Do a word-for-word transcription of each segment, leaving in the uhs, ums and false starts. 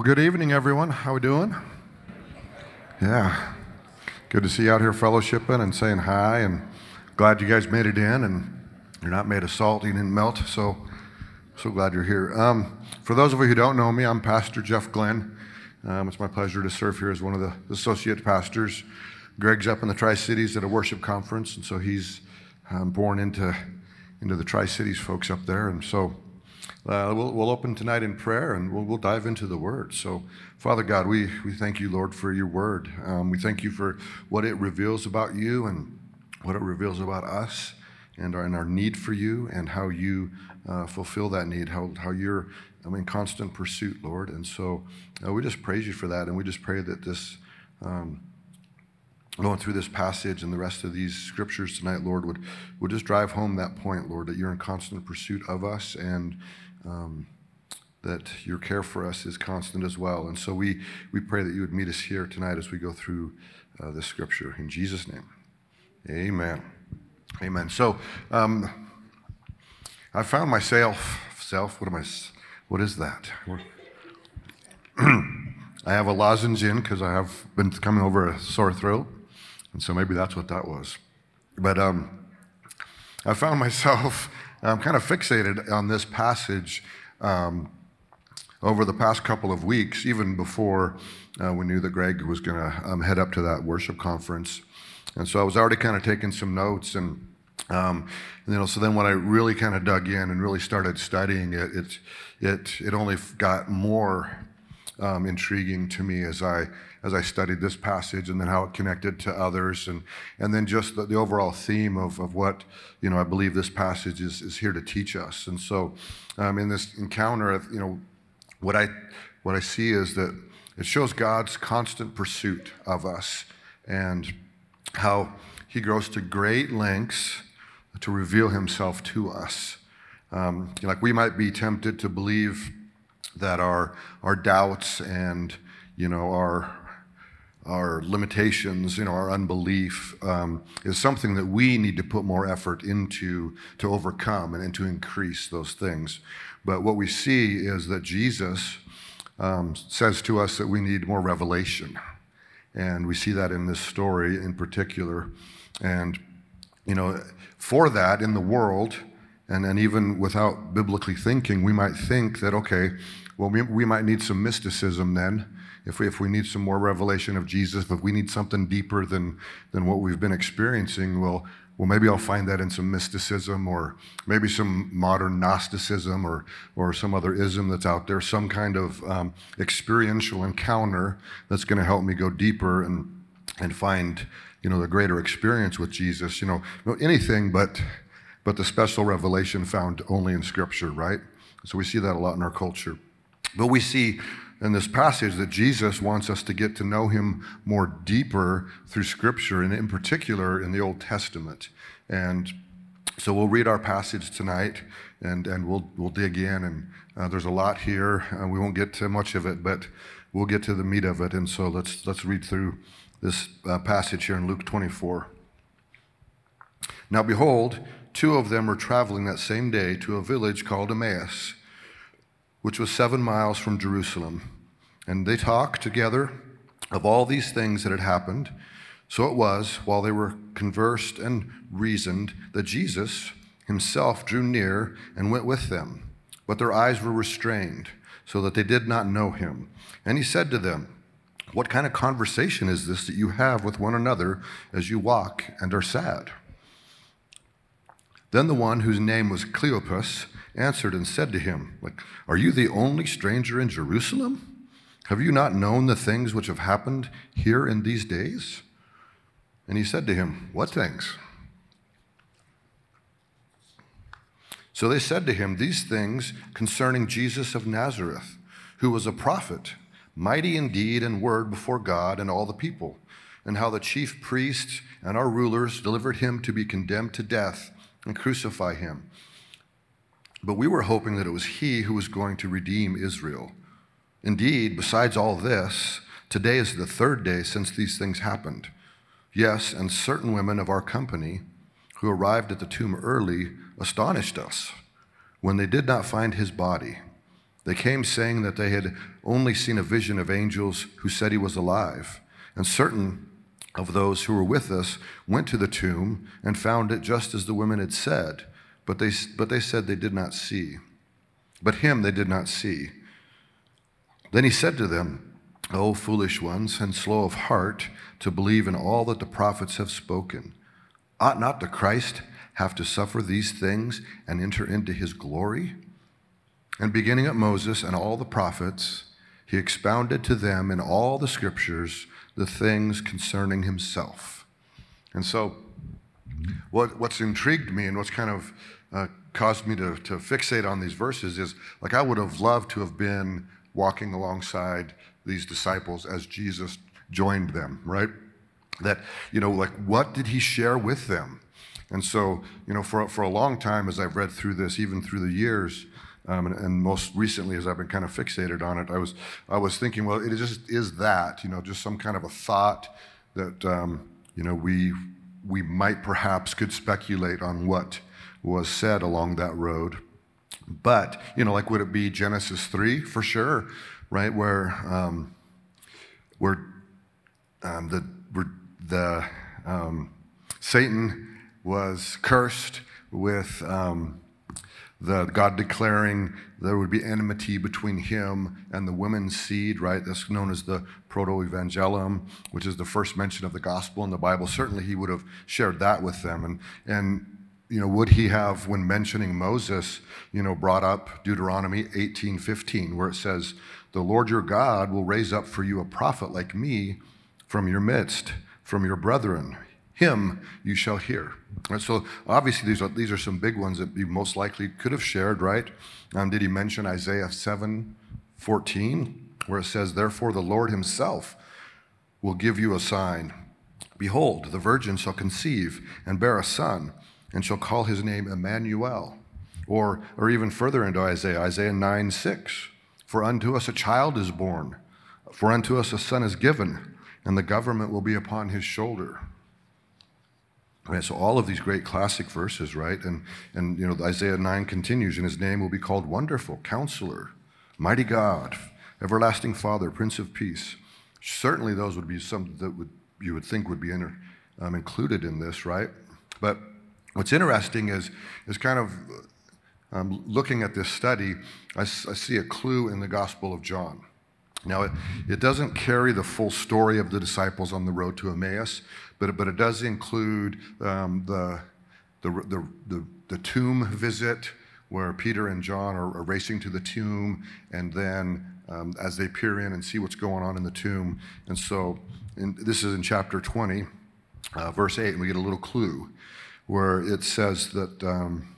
Well, good evening, everyone. How we doing? Yeah, good to see you out here fellowshipping and saying hi, and glad you guys made it in, and you're not made of salt, you didn't melt, so so glad you're here. Um, for those of you who don't know me, I'm Pastor Jeff Glenn. Um, it's my pleasure to serve here as one of the associate pastors. Greg's up in the Tri-Cities at a worship conference, and so he's um, born into, into the Tri-Cities folks up there, and so Uh, we'll, we'll open tonight in prayer, and we'll, we'll dive into the Word. So, Father God, we, we thank you, Lord, for your Word. Um, we thank you for what it reveals about you and what it reveals about us and our, and our need for you and how you uh, fulfill that need, how, how you're I'm in constant pursuit, Lord. And so uh, we just praise you for that, and we just pray that this, um, going through this passage and the rest of these scriptures tonight, Lord, would, would just drive home that point, Lord, that you're in constant pursuit of us, and Um, that your care for us is constant as well. And so we, we pray that you would meet us here tonight as we go through uh, this scripture. In Jesus' name, amen. Amen. So um, I found myself, self, what am I, what is that? I have a lozenge in because I have been coming over a sore throat, and so maybe that's what that was. But um, I found myself I'm kind of fixated on this passage um, over the past couple of weeks, even before uh, we knew that Greg was going to um, head up to that worship conference. And so I was already kind of taking some notes, and um, you know, so then when I really kind of dug in and really started studying it, it it it only got more um, intriguing to me as I as I studied this passage, and then how it connected to others, and and then just the, the overall theme of, of what, you know, I believe this passage is, is here to teach us. And so um, in this encounter, you know, what I what I see is that it shows God's constant pursuit of us, and how he goes to great lengths to reveal himself to us. Um, like we might be tempted to believe that our our doubts and, you know, our our limitations, you know, our unbelief um, is something that we need to put more effort into to overcome and, and to increase those things. But what we see is that Jesus um, says to us that we need more revelation. And we see that in this story in particular. And, you know, for that in the world, and, and even without biblically thinking, we might think that, okay, well, we, we might need some mysticism then. If we, if we need some more revelation of Jesus, if we need something deeper than, than what we've been experiencing, well, well, maybe I'll find that in some mysticism, or maybe some modern Gnosticism, or or some other ism that's out there, some kind of um, experiential encounter that's going to help me go deeper and and find, you know, the greater experience with Jesus. You know, anything but but the special revelation found only in Scripture, right? So we see that a lot in our culture. But we see in this passage that Jesus wants us to get to know him more deeper through Scripture, and in particular in the Old Testament. And so we'll read our passage tonight, and, and we'll we'll dig in, and uh, there's a lot here. Uh, we won't get to much of it, but we'll get to the meat of it. And so let's let's read through this uh, passage here in Luke twenty-four. Now behold, two of them were traveling that same day to a village called Emmaus, which was seven miles from Jerusalem. And they talked together of all these things that had happened. So it was, while they were conversed and reasoned, that Jesus himself drew near and went with them. But their eyes were restrained, so that they did not know him. And he said to them, "What kind of conversation is this that you have with one another as you walk and are sad?" Then the one whose name was Cleopas answered and said to him, like, "Are you the only stranger in Jerusalem? Have you not known the things which have happened here in these days?" And he said to him, "What things?" So they said to him, "These things concerning Jesus of Nazareth, who was a prophet, mighty in deed and word before God and all the people, and how the chief priests and our rulers delivered him to be condemned to death and crucify him. But we were hoping that it was he who was going to redeem Israel. Indeed, besides all this, today is the third day since these things happened. Yes, and certain women of our company who arrived at the tomb early astonished us when they did not find his body. They came saying that they had only seen a vision of angels who said he was alive. And certain of those who were with us went to the tomb and found it just as the women had said, but they, but they said they did not see. But him they did not see. Then he said to them, O foolish ones, and slow of heart to believe in all that the prophets have spoken. Ought not the Christ have to suffer these things and enter into his glory? And beginning at Moses and all the prophets, he expounded to them in all the scriptures the things concerning himself. And so what, what's intrigued me and what's kind of uh, caused me to, to fixate on these verses is, like, I would have loved to have been walking alongside these disciples as Jesus joined them, right? That, you know, like, what did he share with them? And so, you know, for, for a long time, as I've read through this, even through the years, um, and, and most recently as I've been kind of fixated on it, I was I was thinking, well, it just is that, you know, just some kind of a thought that, um, you know, we we might perhaps could speculate on what was said along that road. But, you know, like, would it be Genesis three? For sure, right? Where, um, where um, the, where the um, Satan was cursed with um, the God declaring there would be enmity between him and the woman's seed, right? That's known as the proto-evangelium, which is the first mention of the gospel in the Bible. Certainly he would have shared that with them. And, and you know, would he have, when mentioning Moses, you know, brought up Deuteronomy eighteen fifteen, where it says, the Lord your God will raise up for you a prophet like me from your midst, from your brethren. Him you shall hear. Right, so obviously these are, these are some big ones that you most likely could have shared, right? Um, did he mention Isaiah seven fourteen, where it says, therefore the Lord himself will give you a sign. Behold, the virgin shall conceive and bear a son, and shall call his name Emmanuel. Or, or even further into Isaiah, Isaiah nine six, for unto us a child is born, for unto us a son is given, and the government will be upon his shoulder. Right, so all of these great classic verses, right? And, and you know, Isaiah nine continues, and his name will be called Wonderful, Counselor, Mighty God, Everlasting Father, Prince of Peace. Certainly those would be some that would you would think would be inter, um, included in this, right? But what's interesting is, is kind of um, looking at this study, I, I see a clue in the Gospel of John. Now, it, it doesn't carry the full story of the disciples on the road to Emmaus, but it, but it does include um, the, the, the, the, the tomb visit where Peter and John are, are racing to the tomb, and then um, as they peer in and see what's going on in the tomb. And so in, this is in chapter twenty, uh, verse eight, and we get a little clue where it says that um,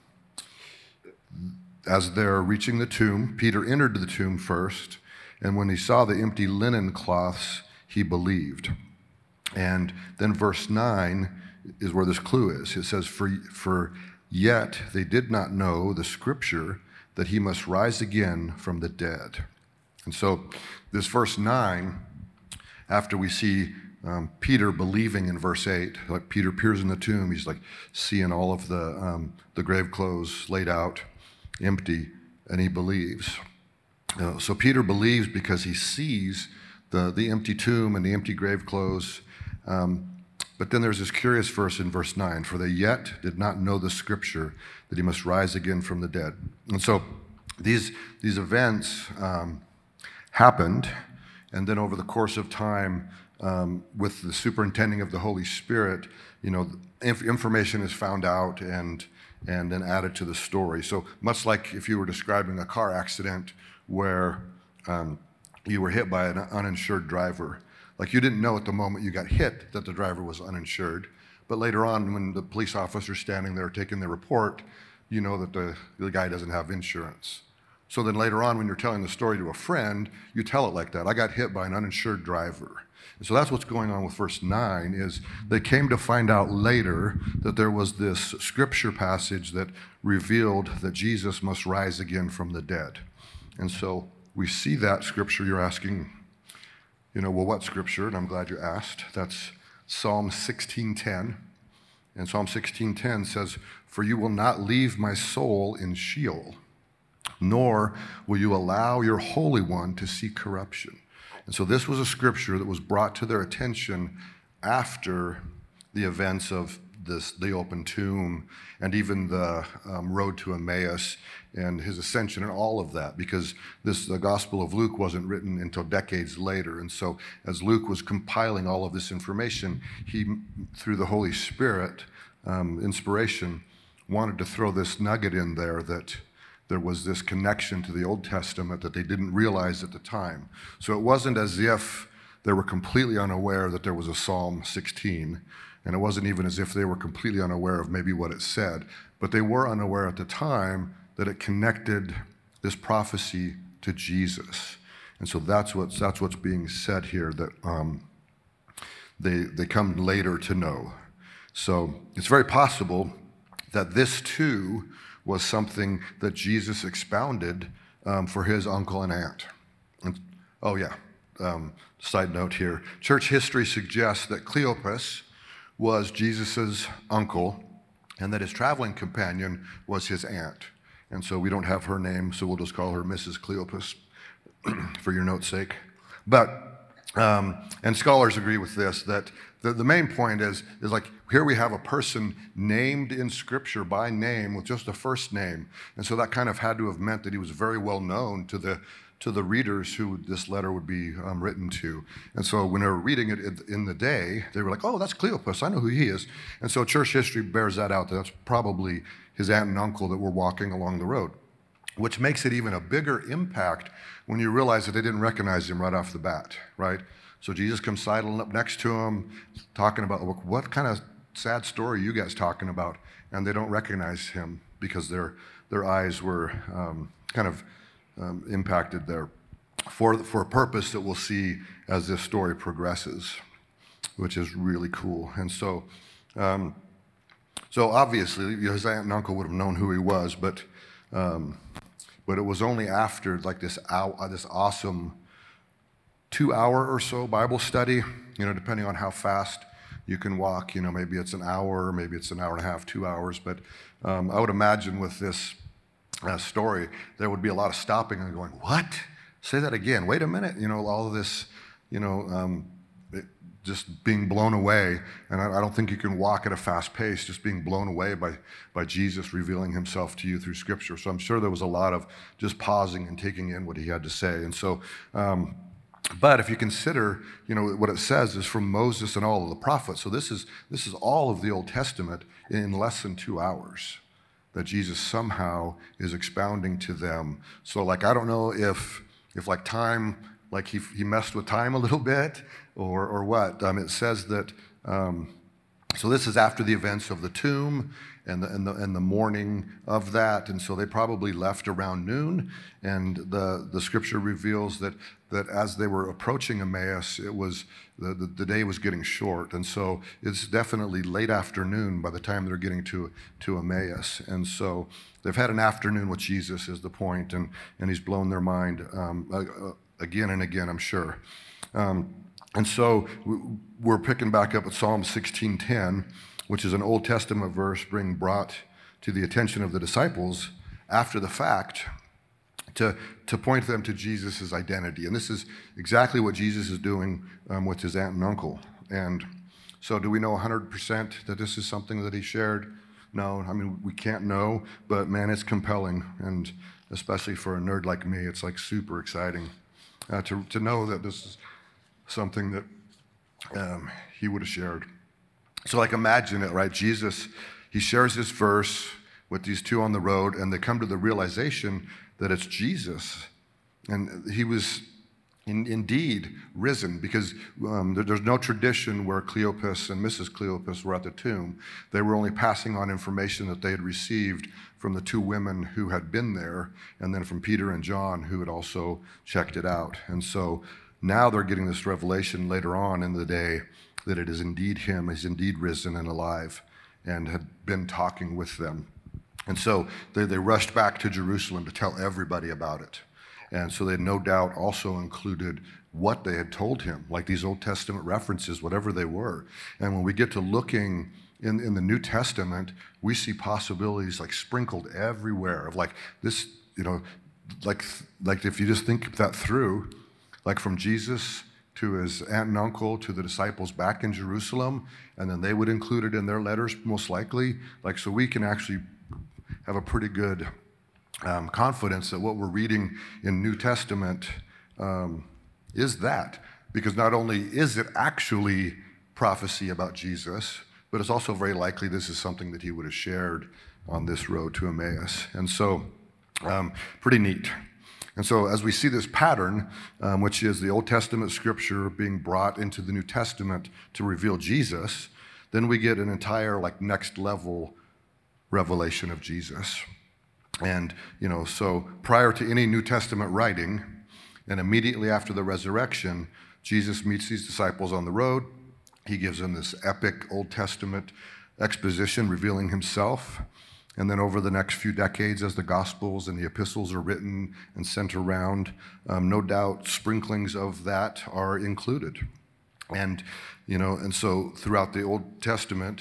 as they're reaching the tomb, Peter entered the tomb first, and when he saw the empty linen cloths, he believed. And then verse nine is where this clue is. It says, for, for yet they did not know the scripture that he must rise again from the dead. And so this verse nine, after we see um, Peter believing in verse eight, like Peter peers in the tomb, he's like seeing all of the, um, the grave clothes laid out, empty, and he believes. Uh, so Peter believes because he sees the, the empty tomb and the empty grave clothes. Um, but then there's this curious verse in verse nine, for they yet did not know the scripture that he must rise again from the dead. And so these, these events um, happened, and then over the course of time, um, with the superintending of the Holy Spirit, you know, inf- information is found out and, and then added to the story. So much like if you were describing a car accident where um, you were hit by an uninsured driver. Like, you didn't know at the moment you got hit that the driver was uninsured, but later on when the police officer's standing there taking the report, you know that the, the guy doesn't have insurance. So then later on when you're telling the story to a friend, you tell it like that. I got hit by an uninsured driver. And so that's what's going on with verse nine, is they came to find out later that there was this scripture passage that revealed that Jesus must rise again from the dead. And so we see that scripture. You're asking, you know, well, what scripture? And I'm glad you asked. That's Psalm sixteen ten. And Psalm sixteen ten says, for you will not leave my soul in Sheol, nor will you allow your Holy One to see corruption. And so this was a scripture that was brought to their attention after the events of this, the open tomb, and even the um, road to Emmaus and his ascension and all of that, because this the Gospel of Luke wasn't written until decades later. And so as Luke was compiling all of this information, he, through the Holy Spirit, um, inspiration, wanted to throw this nugget in there that there was this connection to the Old Testament that they didn't realize at the time. So it wasn't as if they were completely unaware that there was a Psalm sixteen, and it wasn't even as if they were completely unaware of maybe what it said, but they were unaware at the time that it connected this prophecy to Jesus. And so that's what's, that's what's being said here, that um, they, they come later to know. So it's very possible that this too was something that Jesus expounded um, for his uncle and aunt. And, oh yeah, um, side note here. Church history suggests that Cleopas was Jesus's uncle and that his traveling companion was his aunt. And so we don't have her name, so we'll just call her Missus Cleopas for your note's sake. But, um, and scholars agree with this, that the, the main point is, is like, here we have a person named in Scripture by name with just a first name. And so that kind of had to have meant that he was very well known to the to the readers who this letter would be um, written to. And so when they were reading it in the day, they were like, oh, that's Cleopas, I know who he is. And so church history bears that out, that that's probably his aunt and uncle that were walking along the road, which makes it even a bigger impact when you realize that they didn't recognize him right off the bat, right? So Jesus comes sidling up next to him, talking about, what kind of sad story are you guys talking about? And they don't recognize him because their their eyes were um, kind of um, impacted there for, for a purpose that we'll see as this story progresses, which is really cool. And so, um, so obviously, his aunt and uncle would have known who he was, but um, but it was only after like this hour, this awesome two-hour or so Bible study, you know, depending on how fast you can walk, you know, maybe it's an hour, maybe it's an hour and a half, two hours. But um, I would imagine with this uh, story, there would be a lot of stopping and going, what? Say that again. Wait a minute. You know, all of this, you know, um, it, just being blown away. And I, I don't think you can walk at a fast pace, just being blown away by, by Jesus revealing himself to you through Scripture. So I'm sure there was a lot of just pausing and taking in what he had to say. And so, um, But if you consider, you know, what it says is from Moses and all of the prophets. So this is this is all of the Old Testament in less than two hours that Jesus somehow is expounding to them. So like, I don't know if if like time, like he he messed with time a little bit or or what. Um, it says that, um, so this is after the events of the tomb and the, and the and the morning of that, and so they probably left around noon. And the the scripture reveals that that as they were approaching Emmaus, it was the, the the day was getting short, and so it's definitely late afternoon by the time they're getting to to Emmaus. And so they've had an afternoon with Jesus, is the point, and and he's blown their mind um, uh, again and again, I'm sure. Um, and so we're picking back up at Psalm sixteen ten. Which is an Old Testament verse being brought to the attention of the disciples after the fact to, to point them to Jesus' identity. And this is exactly what Jesus is doing um, with his aunt and uncle. And so do we know one hundred percent that this is something that he shared? No, I mean, we can't know, but man, it's compelling. And especially for a nerd like me, it's like super exciting uh, to, to know that this is something that um, he would have shared. So like imagine it, right? Jesus, he shares this verse with these two on the road, and they come to the realization that it's Jesus. And he was in, indeed risen, because um, there, there's no tradition where Cleopas and Missus Cleopas were at the tomb. They were only passing on information that they had received from the two women who had been there, and then from Peter and John, who had also checked it out. And so now they're getting this revelation later on in the day that it is indeed him, he's indeed risen and alive, and had been talking with them. And so they, they rushed back to Jerusalem to tell everybody about it. And so they no doubt also included what they had told him, like these Old Testament references, whatever they were. And when we get to looking in, in the New Testament, we see possibilities like sprinkled everywhere of like this, you know, like, like if you just think that through, like from Jesus to his aunt and uncle to the disciples back in Jerusalem, and then they would include it in their letters most likely. Like, so we can actually have a pretty good um, confidence that what we're reading in New Testament um, is that. Because not only is it actually prophecy about Jesus, but it's also very likely this is something that he would have shared on this road to Emmaus. And so, um, pretty neat. And so as we see this pattern, um, which is the Old Testament scripture being brought into the New Testament to reveal Jesus, then we get an entire like next level revelation of Jesus. And, you know, so prior to any New Testament writing, and immediately after the resurrection, Jesus meets these disciples on the road. He gives them this epic Old Testament exposition revealing himself. And then over the next few decades, as the Gospels and the epistles are written and sent around, um, no doubt sprinklings of that are included. And, you know, and so throughout the Old Testament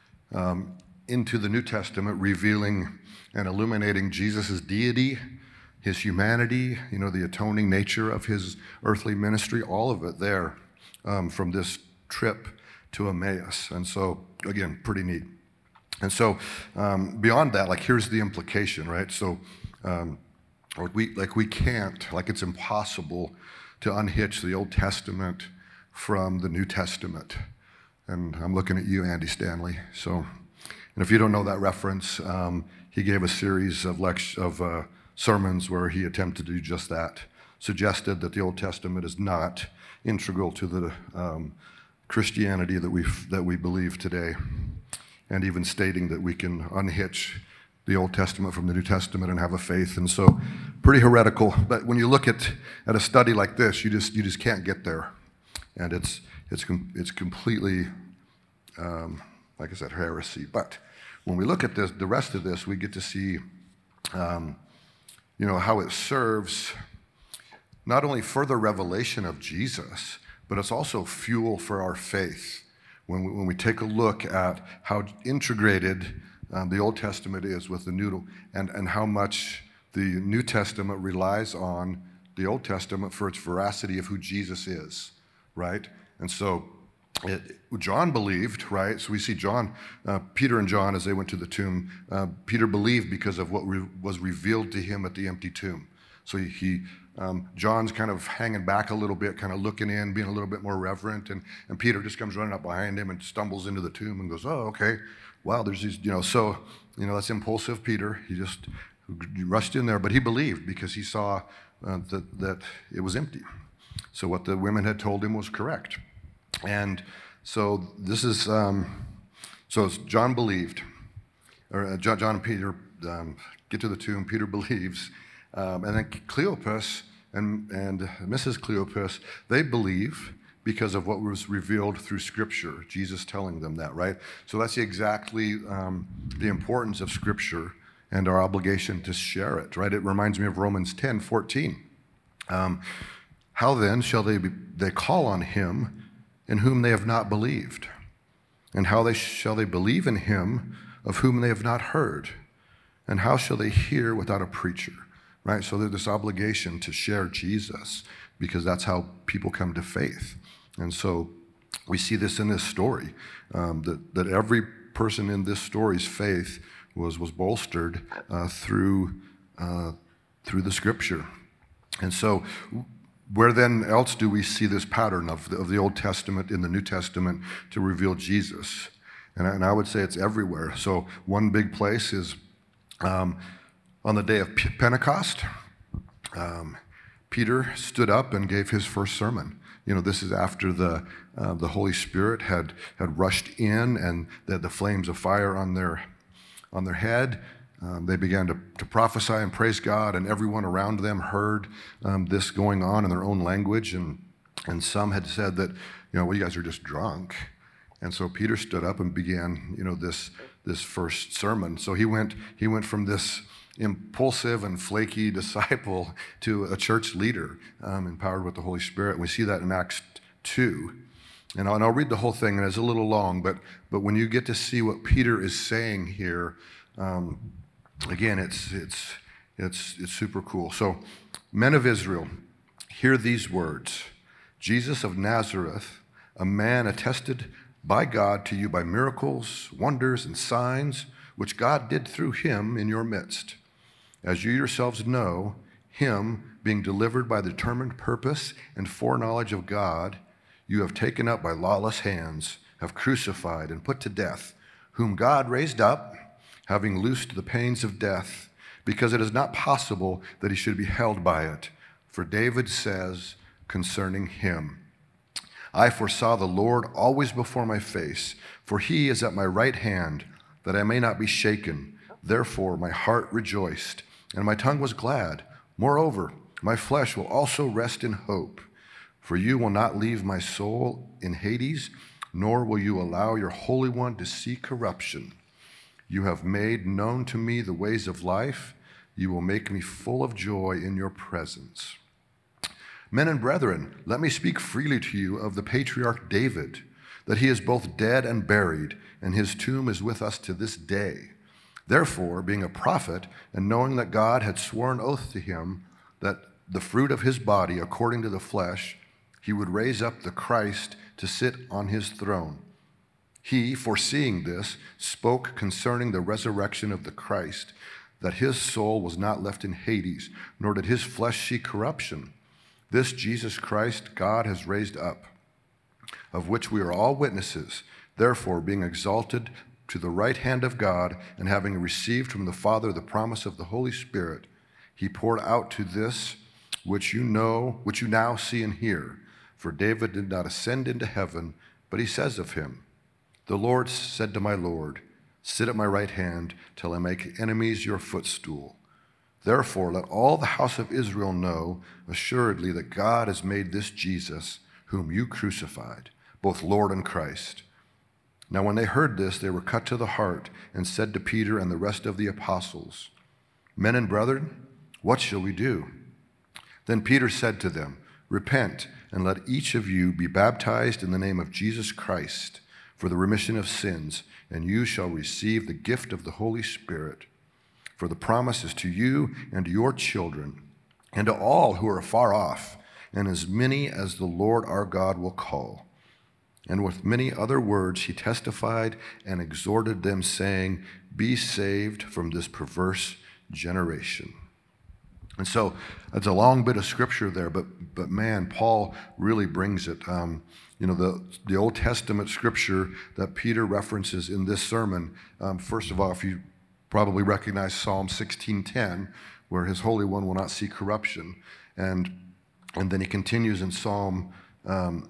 um, into the New Testament, revealing and illuminating Jesus' deity, his humanity, you know, the atoning nature of his earthly ministry, all of it there um, from this trip to Emmaus. And so, again, pretty neat. And so um, beyond that, like here's the implication, right? So um, like we like we can't, like it's impossible to unhitch the Old Testament from the New Testament. And I'm looking at you, Andy Stanley. So, and if you don't know that reference, um, he gave a series of lect- of uh, sermons where he attempted to do just that, suggested that the Old Testament is not integral to the um, Christianity that we that we believe today, and even stating that we can unhitch the Old Testament from the New Testament and have a faith. And so, pretty heretical. But when you look at at a study like this, you just you just can't get there, and it's it's com- it's completely, um, like I said, heresy. But when we look at this, the rest of this, we get to see, um, you know, how it serves not only further revelation of Jesus, but it's also fuel for our faith. When we, when we take a look at how integrated um, the Old Testament is with the New, and, and how much the New Testament relies on the Old Testament for its veracity of who Jesus is, right? And so it, John believed, right? So we see John, uh, Peter and John, as they went to the tomb, uh, Peter believed because of what re- was revealed to him at the empty tomb. So he, he um, John's kind of hanging back a little bit, kind of looking in, being a little bit more reverent, and, and Peter just comes running up behind him and stumbles into the tomb and goes, oh, okay, wow, there's these, you know, so, you know, that's impulsive Peter. He just rushed in there, but he believed because he saw uh, that, that it was empty. So what the women had told him was correct. And so this is, um, so John believed, or uh, John, John and Peter um, get to the tomb, Peter believes, um, and then Cleopas and, and Missus Cleopas, they believe because of what was revealed through Scripture, Jesus telling them that, right? So that's exactly um, the importance of Scripture and our obligation to share it, right? It reminds me of Romans ten fourteen. Um, How then shall they be, they call on him in whom they have not believed? And how they shall they believe in him of whom they have not heard? And how shall they hear without a preacher? Right? So there's this obligation to share Jesus because that's how people come to faith. And so we see this in this story, um, that, that every person in this story's faith was, was bolstered uh, through, uh, through the Scripture. And so where then else do we see this pattern of the, of the Old Testament in the New Testament to reveal Jesus? And I, and I would say it's everywhere. So one big place is um, on the day of P- Pentecost, um, Peter stood up and gave his first sermon. You know, this is after the uh, the Holy Spirit had had rushed in and they had the flames of fire on their on their head. Um, they began to, to prophesy and praise God, and everyone around them heard um, this going on in their own language. And, and some had said that, you know, well, you guys are just drunk. And so Peter stood up and began, you know, this this first sermon. So he went he went from this impulsive and flaky disciple to a church leader um, empowered with the Holy Spirit. And we see that in Acts two. And I'll, and I'll read the whole thing, and it's a little long, but but when you get to see what Peter is saying here, um, again, it's it's It's, it's super cool. So, men of Israel, hear these words. Jesus of Nazareth, a man attested by God to you by miracles, wonders, and signs, which God did through him in your midst. As you yourselves know, him, being delivered by the determined purpose and foreknowledge of God, you have taken up by lawless hands, have crucified and put to death, whom God raised up, having loosed the pains of death, because it is not possible that he should be held by it. For David says concerning him, I foresaw the Lord always before my face, for he is at my right hand, that I may not be shaken. Therefore my heart rejoiced, and my tongue was glad. Moreover, my flesh will also rest in hope. For you will not leave my soul in Hades, nor will you allow your Holy One to see corruption. You have made known to me the ways of life. You will make me full of joy in your presence. Men and brethren, let me speak freely to you of the patriarch David, that he is both dead and buried, and his tomb is with us to this day. Therefore, being a prophet, and knowing that God had sworn oath to him that the fruit of his body, according to the flesh, he would raise up the Christ to sit on his throne. He, foreseeing this, spoke concerning the resurrection of the Christ, that his soul was not left in Hades, nor did his flesh see corruption. This Jesus Christ God has raised up, of which we are all witnesses. Therefore, being exalted to the right hand of God, and having received from the Father the promise of the Holy Spirit, he poured out to this which you know, which you now see and hear. For David did not ascend into heaven, but he says of him, the Lord said to my Lord, sit at my right hand till I make enemies your footstool. Therefore, let all the house of Israel know assuredly that God has made this Jesus, whom you crucified, both Lord and Christ. Now when they heard this, they were cut to the heart and said to Peter and the rest of the apostles, men and brethren, what shall we do? Then Peter said to them, repent and let each of you be baptized in the name of Jesus Christ for the remission of sins, and you shall receive the gift of the Holy Spirit. For the promise is to you and to your children, and to all who are far off, and as many as the Lord our God will call. And with many other words he testified and exhorted them, saying, be saved from this perverse generation. And so that's a long bit of scripture there, but but man, Paul really brings it. Um, you know, the, the Old Testament scripture that Peter references in this sermon, um, first of all, if you probably recognize Psalm sixteen ten, where his Holy One will not see corruption. And, and then he continues in Psalm um,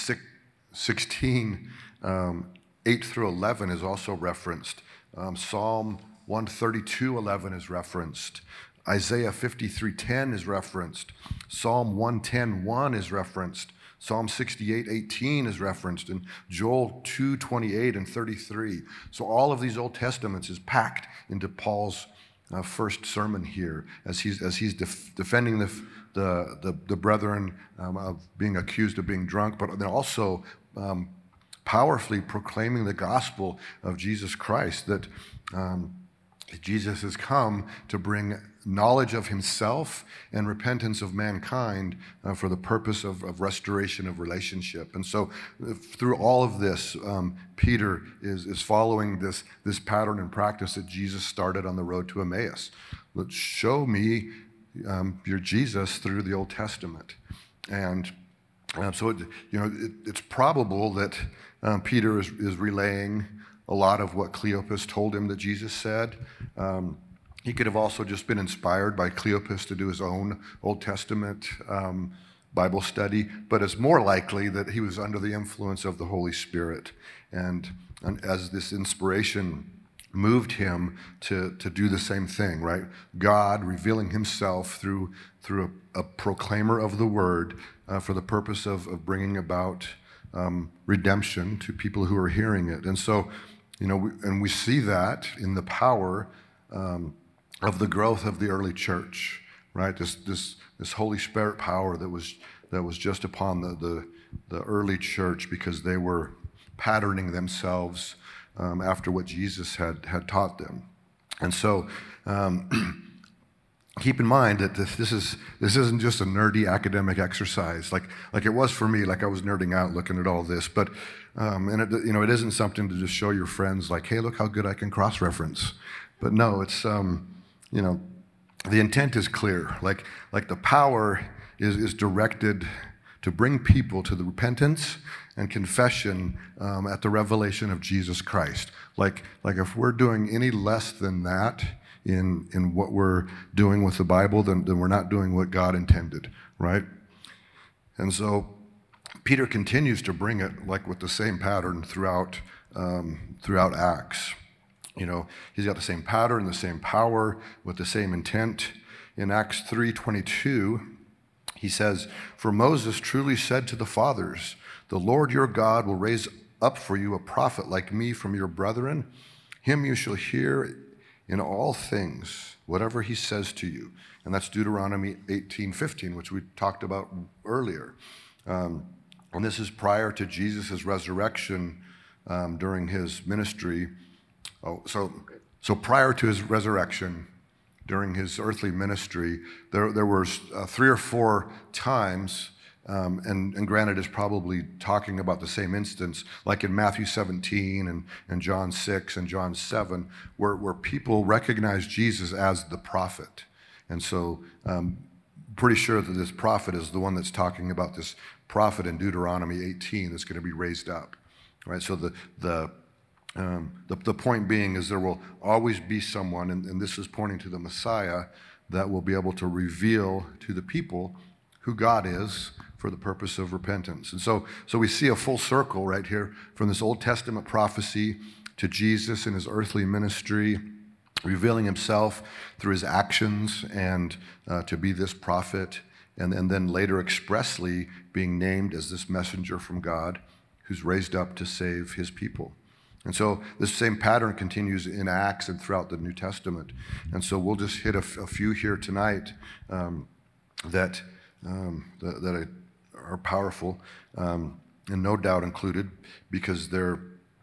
sixteen, um, eight through eleven is also referenced. Um, Psalm one thirty-two eleven is referenced. Isaiah fifty-three ten is referenced. Psalm one ten one is referenced. Psalm sixty-eight eighteen is referenced, and Joel two twenty-eight and thirty-three. So all of these Old Testaments is packed into Paul's uh, first sermon here, as he's as he's def- defending the the the, the brethren um, of being accused of being drunk, but then also um, powerfully proclaiming the gospel of Jesus Christ, that um, Jesus has come to bring knowledge of himself and repentance of mankind uh, for the purpose of, of restoration of relationship. And so uh, through all of this, um, Peter is, is following this, this pattern and practice that Jesus started on the road to Emmaus. Let's show me um, your Jesus through the Old Testament. And uh, so, it, you know, it, it's probable that um, Peter is, is relaying a lot of what Cleopas told him that Jesus said. Um, he could have also just been inspired by Cleopas to do his own Old Testament um, Bible study, but it's more likely that he was under the influence of the Holy Spirit. And, and as this inspiration moved him to, to do the same thing, right? God revealing himself through, through a, a proclaimer of the word uh, for the purpose of, of bringing about um, redemption to people who are hearing it. And so, you know, we, and we see that in the power um, of the growth of the early church, right? This this this Holy Spirit power that was that was just upon the the, the early church, because they were patterning themselves um, after what Jesus had had taught them. And so, um, keep in mind that this, this is this isn't just a nerdy academic exercise like like it was for me. Like I was nerding out looking at all this, but um, and it, you know, it isn't something to just show your friends like, hey, look how good I can cross-reference. But no, it's um, you know, the intent is clear. Like like the power is is directed to bring people to the repentance and confession um, at the revelation of Jesus Christ. Like like if we're doing any less than that in in what we're doing with the Bible, then, then we're not doing what God intended, right? And so Peter continues to bring it like with the same pattern throughout um, throughout Acts. You know, he's got the same pattern, the same power, with the same intent. In Acts three twenty-two, he says, "For Moses truly said to the fathers, the Lord your God will raise up for you a prophet like me from your brethren. Him you shall hear in all things, whatever he says to you." And that's Deuteronomy eighteen fifteen, which we talked about earlier. Um, and this is prior to Jesus' resurrection um, during his ministry. Oh, so, so prior to his resurrection, during his earthly ministry, there, there were uh, three or four times, um, and, and granted, it's probably talking about the same instance, like in Matthew seventeen and, and John six and John seven, where, where people recognize Jesus as the prophet. And so, um, pretty sure that this prophet is the one that's talking about this prophet in Deuteronomy eighteen that's going to be raised up, right? So the the Um, the, the point being is there will always be someone, and, and this is pointing to the Messiah, that will be able to reveal to the people who God is for the purpose of repentance. And so, so we see a full circle right here from this Old Testament prophecy to Jesus in his earthly ministry, revealing himself through his actions and uh, to be this prophet, and, and then later expressly being named as this messenger from God who's raised up to save his people. And so this same pattern continues in Acts and throughout the New Testament. And so we'll just hit a, f- a few here tonight um, that, um, that that are powerful, um, and no doubt included because they're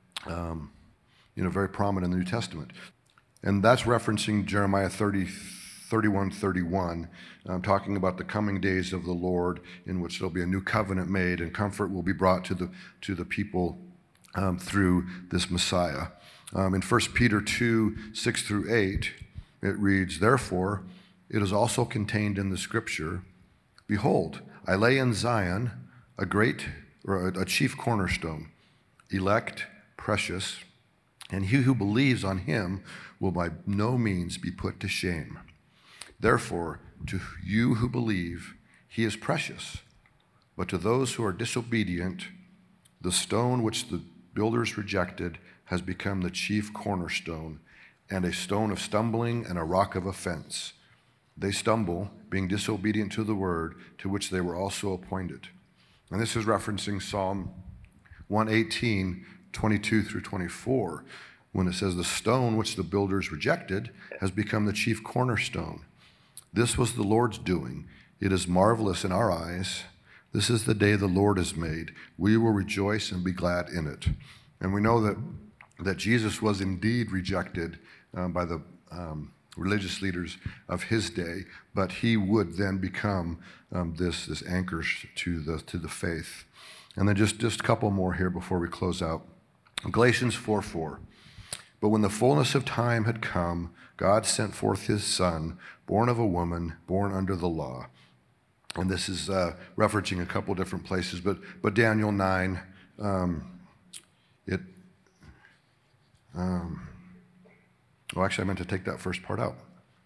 um, you know, very prominent in the New Testament. And that's referencing Jeremiah thirty, thirty-one, thirty-one, um, talking about the coming days of the Lord, in which there'll be a new covenant made and comfort will be brought to the to the people Um, through this Messiah. Um, in First Peter two, six through eight, it reads, "Therefore, it is also contained in the scripture, behold, I lay in Zion a great, or a, a chief cornerstone, elect, precious, and he who believes on him will by no means be put to shame. Therefore, to you who believe, he is precious. But to those who are disobedient, the stone which the builders rejected has become the chief cornerstone, and a stone of stumbling and a rock of offense. They stumble, being disobedient to the word to which they were also appointed." And this is referencing Psalm one eighteen, twenty-two through twenty-four, when it says, "The stone which the builders rejected has become the chief cornerstone. This was the Lord's doing. It is marvelous in our eyes. This is the day the Lord has made. We will rejoice and be glad in it." And we know that that Jesus was indeed rejected um, by the um, religious leaders of his day, but he would then become um, this this anchor to the to the faith. And then just, just a couple more here before we close out. Galatians four four. "But when the fullness of time had come, God sent forth his Son, born of a woman, born under the law." And this is uh, referencing a couple different places, but but Daniel nine, um, it, um, well, actually, I meant to take that first part out.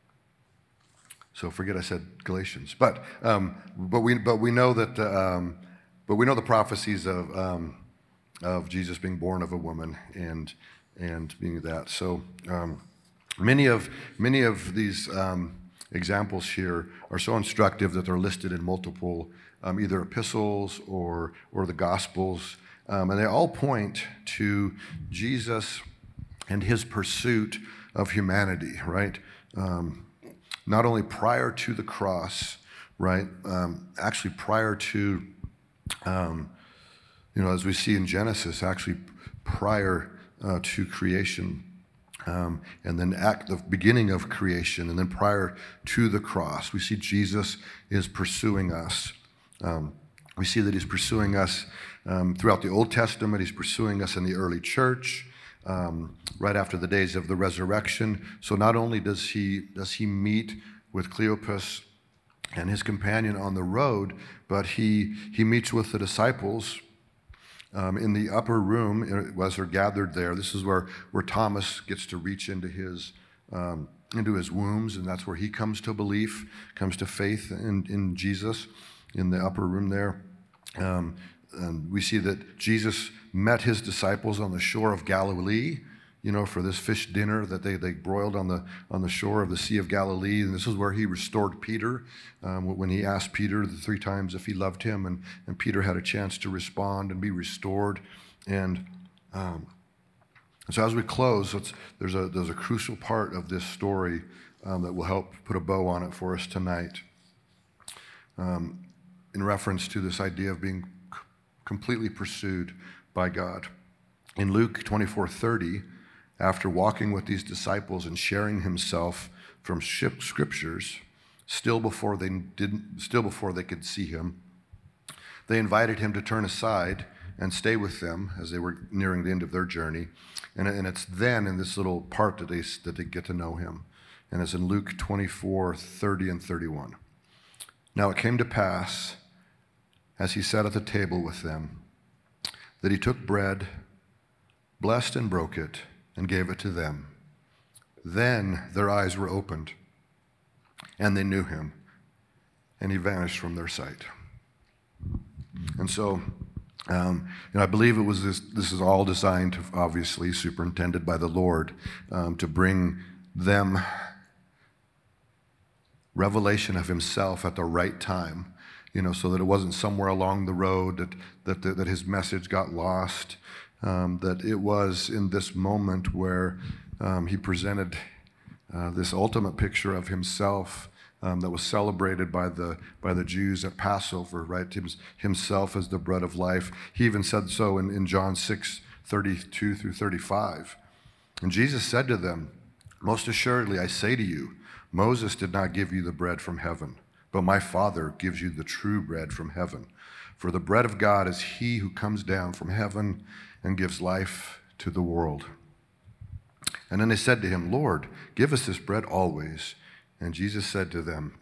So forget I said Galatians, but um, but we but we know that um, but we know the prophecies of um, of Jesus being born of a woman and and being that. So um, many of many of these. Um, Examples here are so instructive that they're listed in multiple, um, either epistles or or the Gospels, um, and they all point to Jesus and his pursuit of humanity, right? Um, not only prior to the cross, right? Um, actually, prior to, um, you know, as we see in Genesis, actually prior uh, to creation. um, and then at the beginning of creation, and then prior to the cross, we see Jesus is pursuing us. Um, we see that he's pursuing us um, throughout the Old Testament. He's pursuing us in the early church, um, right after the days of the resurrection. So not only does he does he meet with Cleopas and his companion on the road, but he he meets with the disciples um, in the upper room as they're gathered there. This is where, where Thomas gets to reach into his um, into his wombs, and that's where he comes to belief, comes to faith in, in Jesus in the upper room there. Um, and we see that Jesus met his disciples on the shore of Galilee, you know, for this fish dinner that they, they broiled on the on the shore of the Sea of Galilee. And this is where he restored Peter, um, when he asked Peter the three times if he loved him, and, and Peter had a chance to respond and be restored. And um, so as we close, let's, there's a there's a crucial part of this story um, that will help put a bow on it for us tonight, um, in reference to this idea of being c- completely pursued by God. In Luke twenty-four thirty, after walking with these disciples and sharing himself from scriptures, still before they didn't, still before they could see him, they invited him to turn aside and stay with them as they were nearing the end of their journey. And, and it's then in this little part that they that they get to know him, and it's in Luke twenty-four thirty and thirty-one. Now it came to pass, as he sat at the table with them, that he took bread, blessed and broke it, and gave it to them. Then their eyes were opened, and they knew him, and he vanished from their sight. And so, um, and I believe it was this, this is all designed, to, obviously, superintended by the Lord, um, to bring them revelation of himself at the right time, you know, so that it wasn't somewhere along the road that, that, that, that his message got lost. Um, that it was in this moment where um, he presented uh, this ultimate picture of himself um, that was celebrated by the by the Jews at Passover, right? Himself as the bread of life. He even said so in, in John six thirty-two through thirty-five. And Jesus said to them, "Most assuredly, I say to you, Moses did not give you the bread from heaven, but my Father gives you the true bread from heaven. For the bread of God is he who comes down from heaven and gives life to the world." And then they said to him, "Lord, give us this bread always." And Jesus said to them,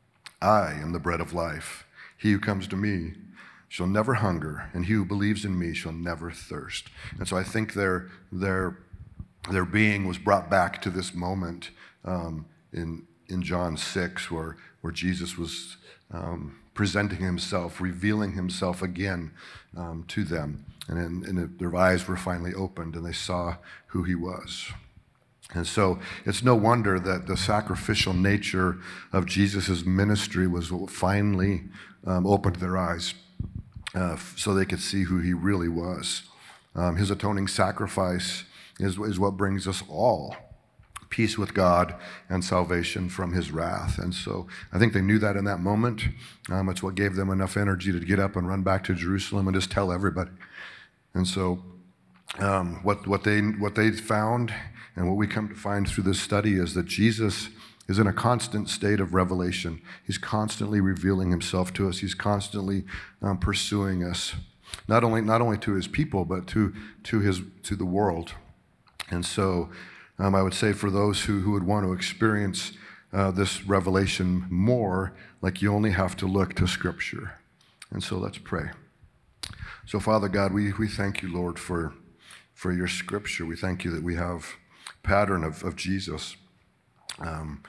"I am the bread of life. He who comes to me shall never hunger, and he who believes in me shall never thirst." And so I think their their their being was brought back to this moment um, in in John six, where where Jesus was um, presenting himself, revealing himself again um, to them. And, and it, their eyes were finally opened, and they saw who he was. And so it's no wonder that the sacrificial nature of Jesus' ministry was what finally um, opened their eyes uh, so they could see who he really was. Um, his atoning sacrifice is, is what brings us all peace with God and salvation from his wrath. And so I think they knew that in that moment. Um, it's what gave them enough energy to get up and run back to Jerusalem and just tell everybody. And so um, what, what, they, what they found and what we come to find through this study is that Jesus is in a constant state of revelation. He's constantly revealing himself to us. He's constantly um, pursuing us, not only, not only to his people, but to, to, his, to the world. And so um, I would say for those who, who would want to experience uh, this revelation more, like you only have to look to Scripture. And so let's pray. So, Father God, we, we thank you, Lord, for, for your Scripture. We thank you that we have a pattern of, of Jesus um,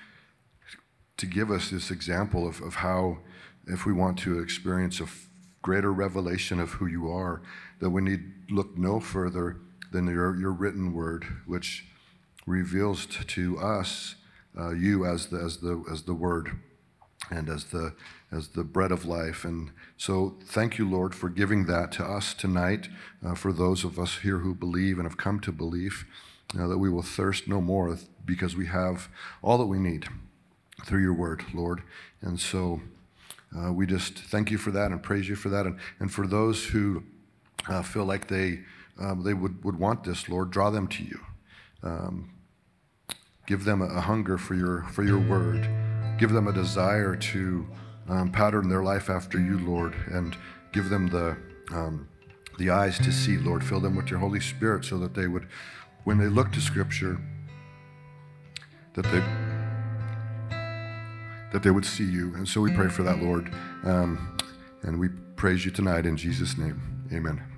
to give us this example of, of how, if we want to experience a f- greater revelation of who you are, that we need look no further than your, your written word, which reveals t- to us uh, you as the, as the, as the word and as the as the bread of life. And so thank you, Lord, for giving that to us tonight, uh, for those of us here who believe and have come to believe, uh, that we will thirst no more because we have all that we need through your word, Lord. And so uh, we just thank you for that and praise you for that. And, and for those who uh, feel like they um, they would, would want this, Lord, draw them to you. Um, Give them a hunger for your, for your word. Give them a desire to um, pattern their life after you, Lord, and give them the, um, the eyes to see, Lord. Fill them with your Holy Spirit so that they would, when they look to Scripture, that they that they would see you. And so we pray for that, Lord. Um, and we praise you tonight in Jesus' name. Amen.